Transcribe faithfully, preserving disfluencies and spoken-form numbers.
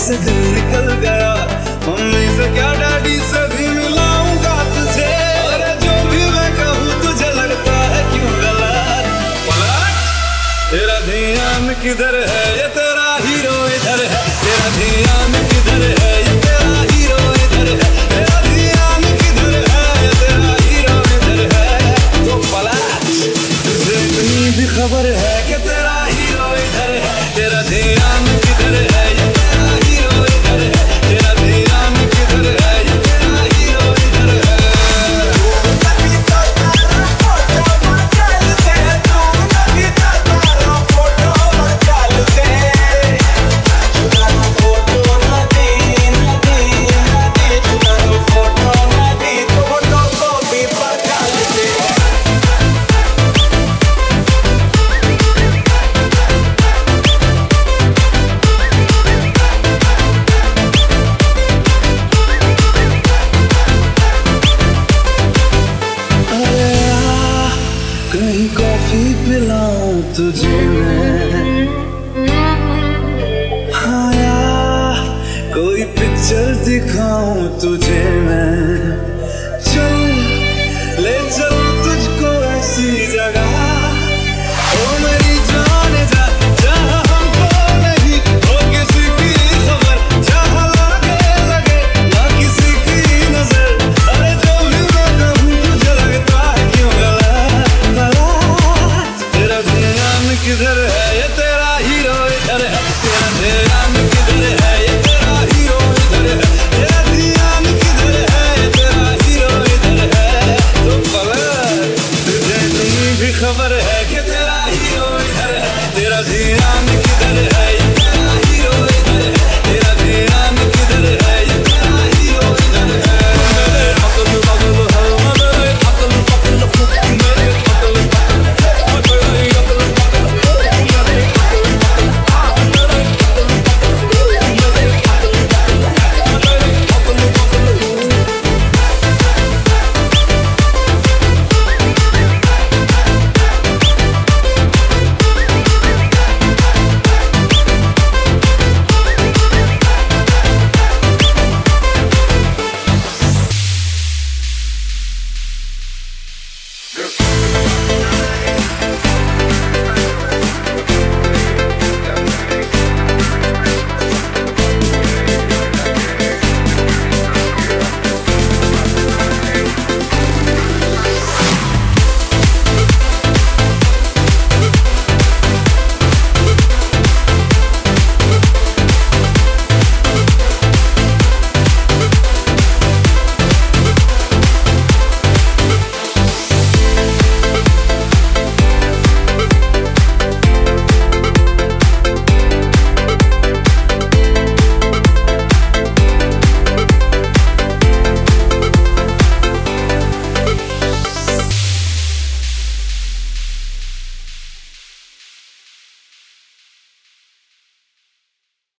से दिल निकल गया, मम्मी से क्या डैडी से भी मिलाऊंगा तुझे। अरे जो भी मैं कहूँ तुझे लगता है क्यों गलत। पलट, तेरा ध्यान किधर है, ये तेरा हीरो इधर है। तेरा ध्यान किधर है, ये तेरा हीरो इधर है। तेरा ध्यान किधर है, ये तेरा हीरो इधर है। तो पलट, तुझे इतनी भी खबर है कि तेरा हीरो इधर है। तेरा ध्यान किधर है, ये तेरा हीरो इधर है। तेरा ध्यान किधर है, ये तेरा हीरो इधर है। कहीं कॉफी पिलाऊं तुझे मैं, हाँ यार कोई पिक्चर दिखाऊं तुझे मैं। चल ले चल तुझको ऐसी जगह, ओ मेरी जान जा जहाँ हमको नहीं हो किसी की खबर, जहाँ लगे लगे ना किसी की नजर। अरे जो भी मैं कहूँ तुझे लगता है क्यों गलत। तेरा ध्यान किधर है, ये तेरा हीरो इधर है। तेरा ध्यान किधर है, ये तेरा हीरो इधर है। तेरा ध्यान किधर है, ये तेरा हीरो इधर है। तो पलट, तुझे इतनी भी खबर है कि तेरा हीरो इधर है। तेरा ध्यान